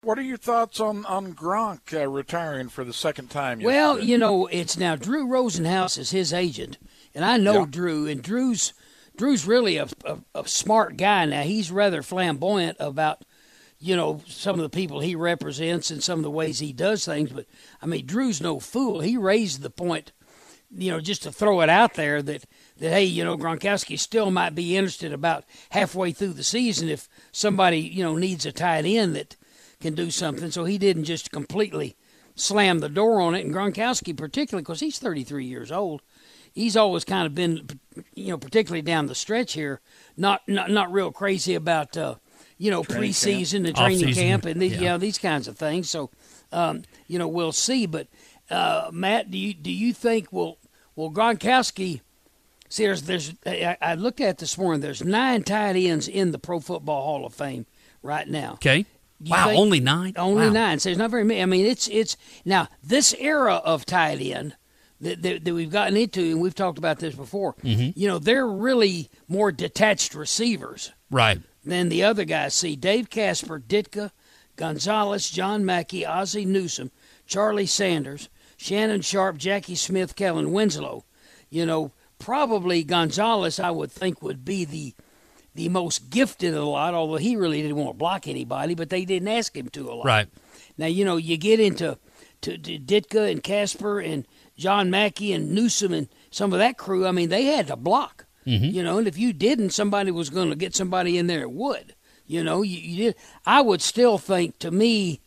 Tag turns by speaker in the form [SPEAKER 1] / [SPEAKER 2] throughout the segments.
[SPEAKER 1] what are your thoughts on Gronk retiring for the second time?
[SPEAKER 2] Well,
[SPEAKER 1] yesterday?
[SPEAKER 2] it's now Drew Rosenhaus is his agent, and I know Drew, and Drew's really a smart guy. Now, he's rather flamboyant about, some of the people he represents and some of the ways he does things. But, I mean, Drew's no fool. He raised the point, just to throw it out there that hey, Gronkowski still might be interested about halfway through the season if somebody, needs a tight end that can do something. So he didn't just completely slam the door on it. And Gronkowski, particularly because he's 33 years old, he's always kind of been, particularly down the stretch here, not real crazy about, preseason and training camp and these kinds of things. So, we'll see. But Matt, do you think will Gronkowski? See, I looked at this morning. There's 9 tight ends in the Pro Football Hall of Fame right now.
[SPEAKER 3] Okay. Wow, only 9?
[SPEAKER 2] Only 9. So there's not very many. I mean, it's now this era of tight end that we've gotten into, and we've talked about this before.
[SPEAKER 3] Mm-hmm.
[SPEAKER 2] They're really more detached receivers,
[SPEAKER 3] right,
[SPEAKER 2] than the other guys. See, Dave Casper, Ditka, Gonzalez, John Mackey, Ozzie Newsome, Charlie Sanders, Shannon Sharp, Jackie Smith, Kellen Winslow. Probably Gonzalez, I would think, would be the most gifted of the lot, although he really didn't want to block anybody, but they didn't ask him to a lot.
[SPEAKER 3] Right.
[SPEAKER 2] Now, you get into to Ditka and Casper and John Mackey and Newsome and some of that crew. I mean, they had to block, and if you didn't, somebody was going to get somebody in there that would. You did. I would still think, to me,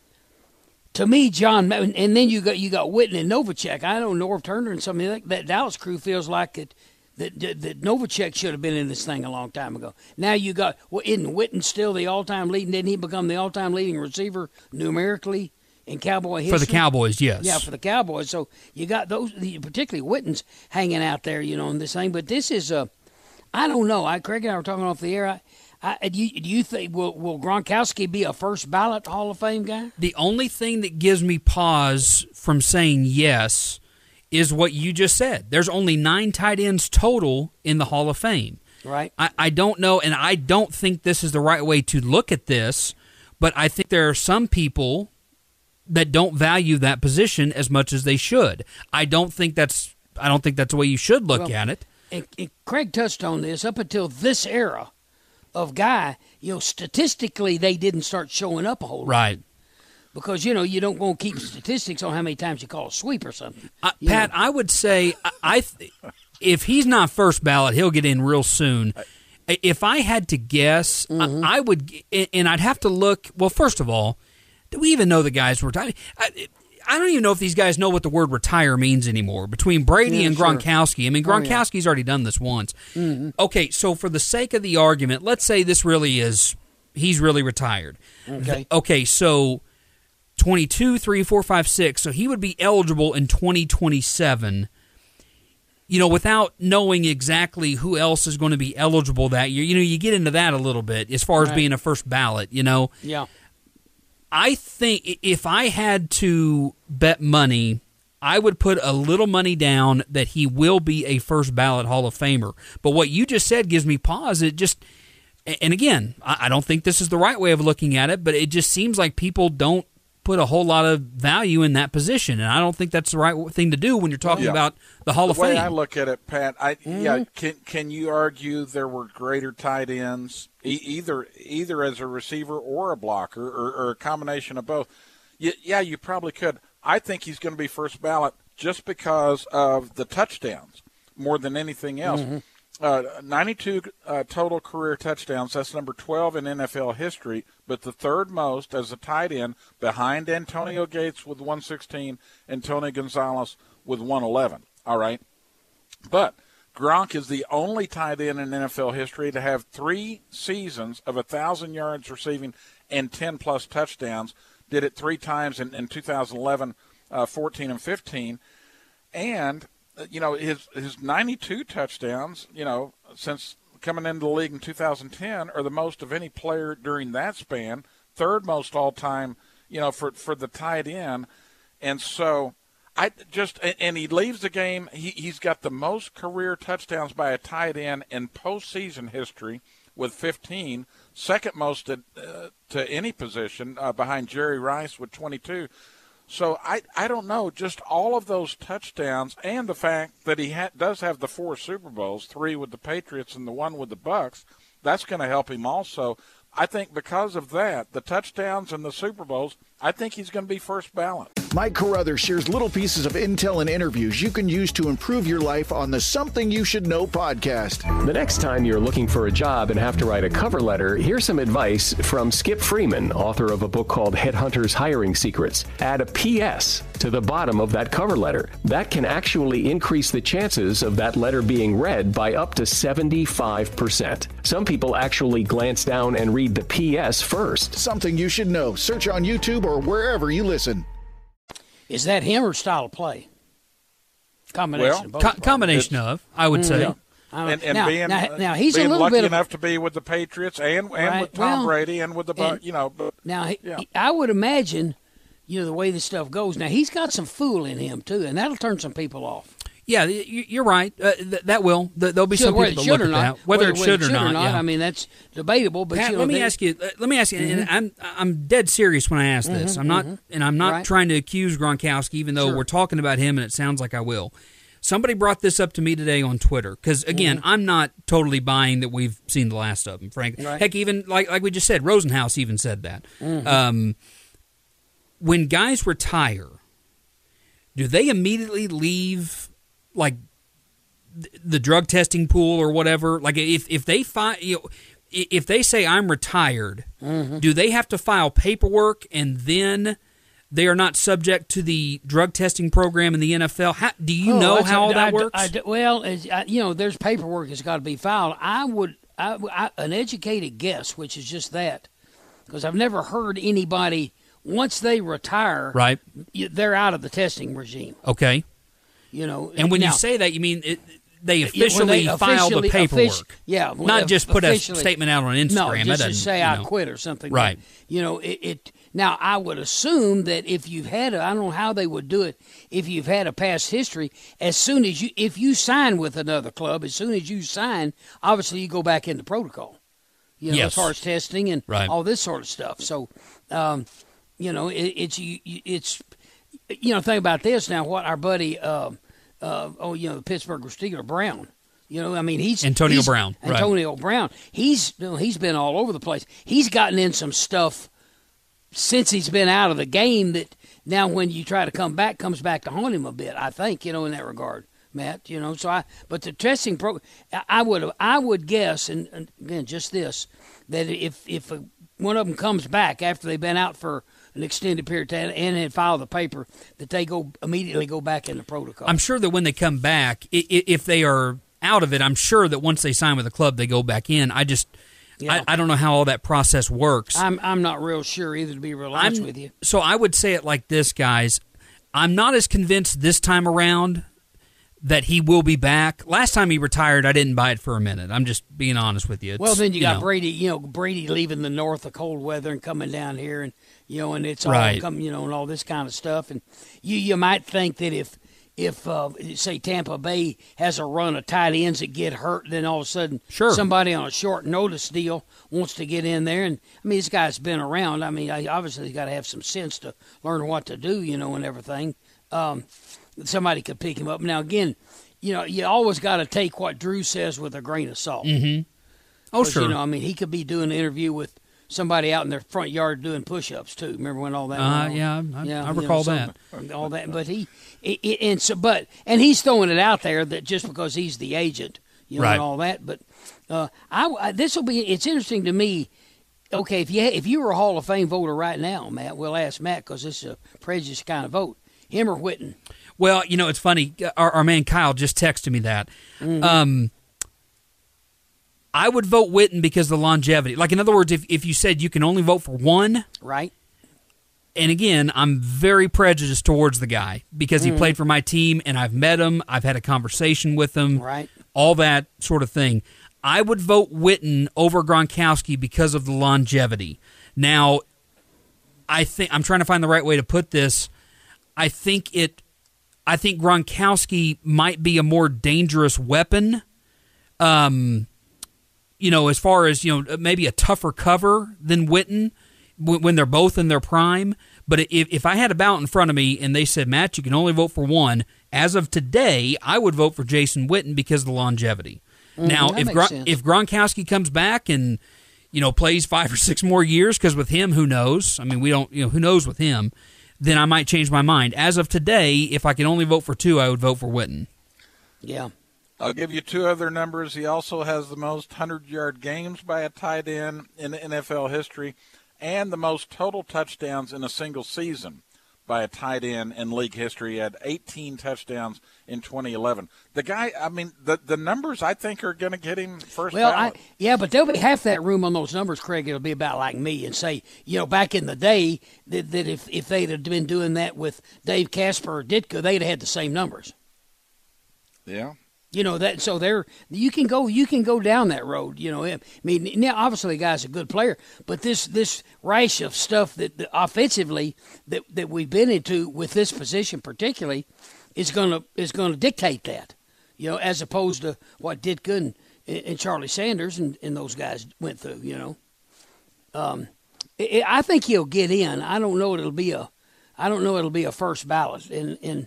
[SPEAKER 2] John, and then you got Witten and Novacek. I know Norv Turner and some of that Dallas crew feels like that Novacek should have been in this thing a long time ago. Now you got, isn't Witten still the all-time leading? Didn't he become the all-time leading receiver numerically in Cowboy history?
[SPEAKER 3] For the Cowboys, yes.
[SPEAKER 2] Yeah, for the Cowboys. So you got those, particularly Witten's hanging out there, in this thing. But this is I don't know. Craig and I were talking off the air. Do you think will Gronkowski be a first ballot Hall of Fame guy?
[SPEAKER 3] The only thing that gives me pause from saying yes is what you just said. There's only 9 tight ends total in the Hall of Fame.
[SPEAKER 2] Right.
[SPEAKER 3] I don't know, and I don't think this is the right way to look at this, but I think there are some people that don't value that position as much as they should. I don't think that's the way you should look at it.
[SPEAKER 2] And Craig touched on this. Up until this era of guy, statistically they didn't start showing up a whole lot.
[SPEAKER 3] Right.
[SPEAKER 2] Because, you don't want to keep statistics on how many times you call a sweep or something.
[SPEAKER 3] Pat, I would say if he's not first ballot, he'll get in real soon. If I had to guess, I would, and I'd have to look. Well, first of all, do we even know the guys were retired? I don't even know if these guys know what the word retire means anymore. Between Brady and Gronkowski, I mean, Gronkowski's already done this once.
[SPEAKER 2] Mm-hmm.
[SPEAKER 3] Okay, so for the sake of the argument, let's say this really is, he's really retired.
[SPEAKER 2] Okay.
[SPEAKER 3] Okay, so 22, 3, 4, 5, 6. So he would be eligible in 2027. Without knowing exactly who else is going to be eligible that year. You get into that a little bit as far as being a first ballot,
[SPEAKER 2] Yeah.
[SPEAKER 3] I think if I had to bet money, I would put a little money down that he will be a first ballot Hall of Famer. But what you just said gives me pause. And again, I don't think this is the right way of looking at it, but it just seems like people don't put a whole lot of value in that position, and I don't think that's the right thing to do when you're talking about the Hall of Fame.
[SPEAKER 1] The way I look at it, Pat, can you argue there were greater tight ends, either as a receiver or a blocker, or a combination of both? Yeah, you probably could. I think he's going to be first ballot just because of the touchdowns more than anything else. 92 total career touchdowns. That's number 12 in NFL history, but the third most as a tight end behind Antonio Gates with 116 and Tony Gonzalez with 111. All right. But Gronk is the only tight end in NFL history to have 3 seasons of 1,000 yards receiving and 10-plus touchdowns. Did it 3 times in 2011, 14, and 15. And his 92 touchdowns, since coming into the league in 2010 are the most of any player during that span, third most all-time, for the tight end. And so and he leaves the game, he's got the most career touchdowns by a tight end in postseason history, with 15, second most to any position behind Jerry Rice with 22. So I don't know, just all of those touchdowns and the fact that he does have the 4 Super Bowls, 3 with the Patriots and the 1 with the Bucs, that's going to help him also. I think because of that, the touchdowns and the Super Bowls, I think he's going to be first ballot.
[SPEAKER 4] Mike Carruthers shares little pieces of intel and interviews you can use to improve your life on the Something You Should Know podcast.
[SPEAKER 5] The next time you're looking for a job and have to write a cover letter, here's some advice from Skip Freeman, author of a book called Headhunters Hiring Secrets. Add a P.S. to the bottom of that cover letter. That can actually increase the chances of that letter being read by up to 75%. Some people actually glance down and read the P.S. first.
[SPEAKER 4] Something You Should Know. Search on YouTube or wherever you listen.
[SPEAKER 2] Is that him or style of play? Combination of both.
[SPEAKER 3] Combination of, I would say.
[SPEAKER 2] Yeah.
[SPEAKER 1] And
[SPEAKER 2] he's
[SPEAKER 1] being
[SPEAKER 2] a little
[SPEAKER 1] lucky
[SPEAKER 2] bit
[SPEAKER 1] enough to be with the Patriots and with Tom Brady and with the But,
[SPEAKER 2] I would imagine, the way this stuff goes. Now he's got some fool in him too, and that'll turn some people off.
[SPEAKER 3] Yeah, you're right. That will. There'll be some people that look at that, whether it should or not. Yeah.
[SPEAKER 2] I mean, that's debatable. But
[SPEAKER 3] Pat, let me ask you. And I'm dead serious when I ask this. I'm not trying to accuse Gronkowski, even though we're talking about him, and it sounds like I will. Somebody brought this up to me today on Twitter because, again, I'm not totally buying that we've seen the last of them. Frankly, heck, even like we just said, Rosenhaus even said that. When guys retire, do they immediately leave? Like the drug testing pool or whatever, like if they if they say I'm retired, do they have to file paperwork and then they are not subject to the drug testing program in the NFL? Do you know how all that works?
[SPEAKER 2] There's paperwork that's got to be filed. An educated guess, which is just that, because I've never heard anybody once they retire,
[SPEAKER 3] right?
[SPEAKER 2] They're out of the testing regime.
[SPEAKER 3] Okay.
[SPEAKER 2] And
[SPEAKER 3] when you say that, you mean they officially file the paperwork. Not just put a statement out on Instagram.
[SPEAKER 2] No, just say I quit or something.
[SPEAKER 3] Right.
[SPEAKER 2] Now, I would assume that if you've had I don't know how they would do it, if you've had a past history, if you sign with another club, as soon as you sign, obviously you go back into protocol, as far as testing and all this sort of stuff. So, it's think about this now, what our buddy, the Pittsburgh Steelers, Brown. He's Antonio
[SPEAKER 3] Brown.
[SPEAKER 2] Antonio Brown. He's been all over the place. He's gotten in some stuff since he's been out of the game that now when you try to come back, comes back to haunt him a bit. I think in that regard, Matt. But the testing program, I would guess, and again just this, that if one of them comes back after they've been out for an extended period of time and had filed the paper, that they immediately go back in the protocol.
[SPEAKER 3] I'm sure that when they come back, if they are out of it, I'm sure that once they sign with the club, they go back in. I don't know how all that process works.
[SPEAKER 2] I'm not real sure either, to be real honest with you.
[SPEAKER 3] So I would say it like this, guys. I'm not as convinced this time around that he will be back. Last time he retired, I didn't buy it for a minute. I'm just being honest with you.
[SPEAKER 2] Well, then you got Brady. Brady leaving the north of cold weather and coming down here, and and it's all coming, and all this kind of stuff. And you might think that if say Tampa Bay has a run of tight ends that get hurt, then all of a sudden somebody on a short notice deal wants to get in there. And this guy's been around. Obviously he's got to have some sense to learn what to do, and everything. Somebody could pick him up. Now, again, you always got to take what Drew says with a grain of salt.
[SPEAKER 3] Mm-hmm. Oh, sure.
[SPEAKER 2] He could be doing an interview with somebody out in their front yard doing push-ups too. Remember when all that?
[SPEAKER 3] I recall that.
[SPEAKER 2] All that, but and he's throwing it out there that just because he's the agent, and all that. But it's interesting to me. Okay, if you were a Hall of Fame voter right now, Matt, we'll ask Matt because this is a prejudice kind of vote. Him or Witten?
[SPEAKER 3] Well, it's funny. Our man Kyle just texted me that.
[SPEAKER 2] Mm-hmm.
[SPEAKER 3] I would vote Witten because of the longevity. Like, in other words, if you said you can only vote for one.
[SPEAKER 2] Right.
[SPEAKER 3] And again, I'm very prejudiced towards the guy because he played for my team and I've met him. I've had a conversation with him.
[SPEAKER 2] Right.
[SPEAKER 3] All that sort of thing. I would vote Witten over Gronkowski because of the longevity. Now, I'm trying to find the right way to put this. I think Gronkowski might be a more dangerous weapon. as far as, maybe a tougher cover than Witten when they're both in their prime. But if I had a ballot in front of me and they said, Matt, you can only vote for one, as of today, I would vote for Jason Witten because of the longevity. Now, if Gronkowski comes back and, plays 5 or 6 more years, because with him, who knows? I mean, we don't, who knows with him, then I might change my mind. As of today, if I can only vote for 2, I would vote for Witten.
[SPEAKER 2] Yeah.
[SPEAKER 1] I'll give you 2 other numbers. He also has the most 100-yard games by a tight end in NFL history and the most total touchdowns in a single season by a tight end in league history. He had 18 touchdowns in 2011. The guy, I mean, the numbers I think are going to get him first ballot.
[SPEAKER 2] But there'll be half that room on those numbers, Craig. It'll be about like me and say, back in the day that if they'd have been doing that with Dave Casper or Ditka, they'd have had the same numbers.
[SPEAKER 1] Yeah.
[SPEAKER 2] You can go down that road. I mean, now obviously the guy's a good player, but this rash of stuff that offensively that we've been into with this position particularly is gonna dictate that, as opposed to what Ditka and Charlie Sanders and those guys went through. I think he'll get in. I don't know it'll be a first ballot, and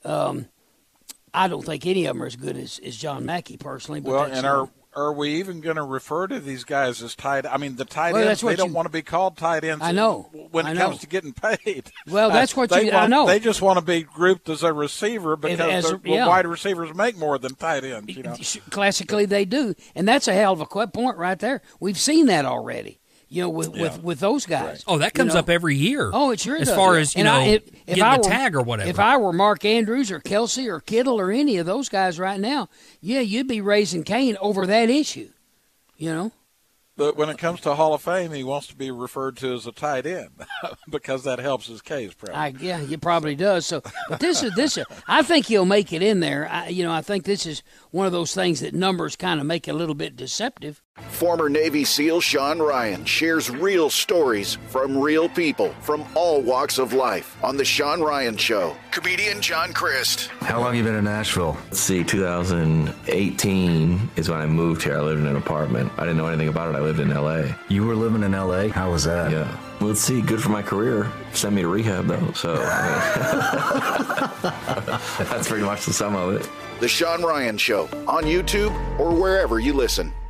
[SPEAKER 2] I don't think any of them are as good as John Mackey personally. But
[SPEAKER 1] are we even going to refer to these guys as tight? I mean, the tight ends, they don't want to be called tight ends.
[SPEAKER 2] I know.
[SPEAKER 1] When it comes to getting paid.
[SPEAKER 2] Well, that's what I know.
[SPEAKER 1] They just want to be grouped as a receiver because wide receivers make more than tight ends.
[SPEAKER 2] Classically, they do, and that's a hell of a point right there. We've seen that already. With those guys.
[SPEAKER 3] Right. Oh, that comes up every year.
[SPEAKER 2] Oh, it sure does.
[SPEAKER 3] As far as, getting a tag or whatever.
[SPEAKER 2] If I were Mark Andrews or Kelsey or Kittle or any of those guys right now, you'd be raising Cain over that issue,
[SPEAKER 1] But when it comes to Hall of Fame, he wants to be referred to as a tight end because that helps his case, probably.
[SPEAKER 2] He probably does. So, but this is. I think he'll make it in there. I think this is one of those things that numbers kind of make a little bit deceptive.
[SPEAKER 4] Former Navy SEAL Sean Ryan shares real stories from real people from all walks of life on The Sean Ryan Show. Comedian John Crist.
[SPEAKER 6] How long have you been in Nashville? Let's see, 2018 is when I moved here. I lived in an apartment. I didn't know anything about it. I lived in L.A.
[SPEAKER 7] You were living in L.A.? How was that?
[SPEAKER 6] Yeah. Well, let's see, good for my career. Send me to rehab, though, so that's pretty much the sum of it.
[SPEAKER 4] The Sean Ryan Show on YouTube or wherever you listen.